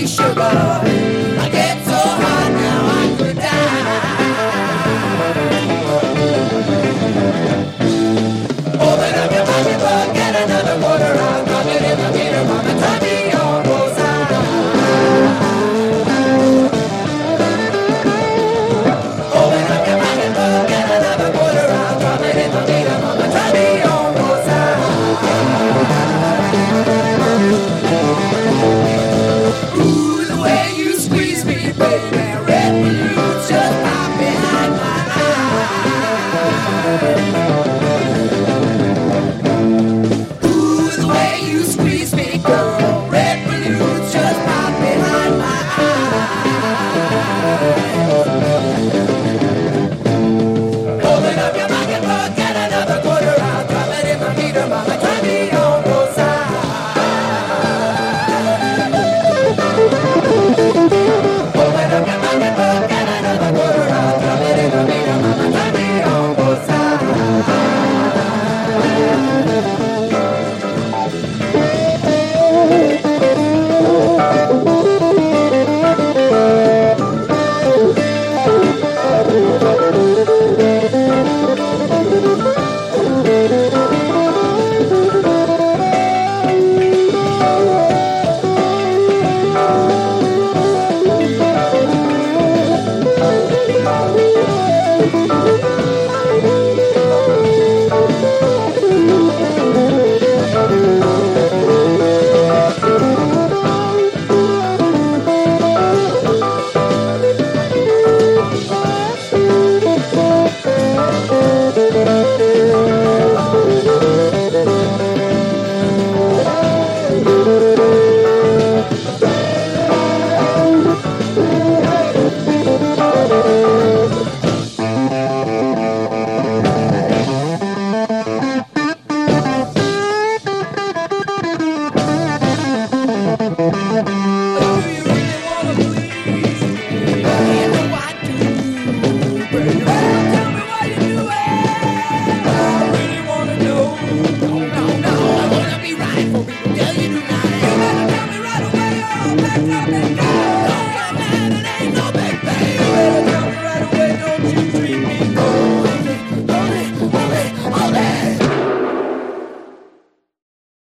sugar. I get so hot now I could die. Open up your pocketbook, get another quarter out, drop it in the meter, mama, tie me on both sides. Open up your pocketbook, get another quarter out, drop it in the meter, mama, tie me on both sides. Ooh, the way you squeeze me, baby.